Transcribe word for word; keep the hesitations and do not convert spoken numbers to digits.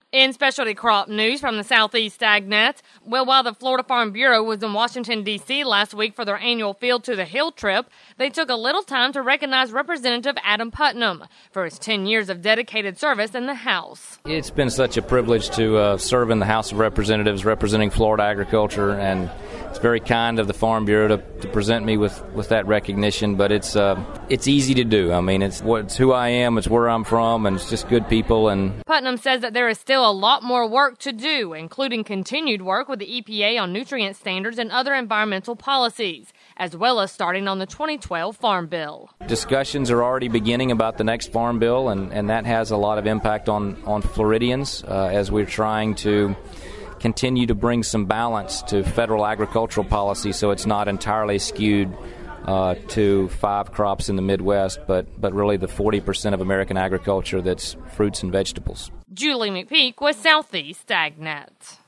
In specialty crop news from the Southeast AgNet, well, while the Florida Farm Bureau was in Washington, D C last week for their annual Field to the Hill trip, they took a little time to recognize Representative Adam Putnam for his ten years of dedicated service in the House. It's been such a privilege to uh, serve in the House of Representatives representing Florida agriculture, and it's very kind of the Farm Bureau to, to present me with, with that recognition, but it's uh, it's easy to do. I mean, it's, it's who I am, it's where I'm from, and it's just good people. And Putnam says that there is still a lot more work to do, including continued work with the E P A on nutrient standards and other environmental policies, as well as starting on the twenty twelve Farm Bill. Discussions are already beginning about the next Farm Bill, and, and that has a lot of impact on, on Floridians uh, as we're trying to continue to bring some balance to federal agricultural policy so it's not entirely skewed uh, to five crops in the Midwest, but, but really the forty percent of American agriculture that's fruits and vegetables. Julie McPeak with Southeast AgNet.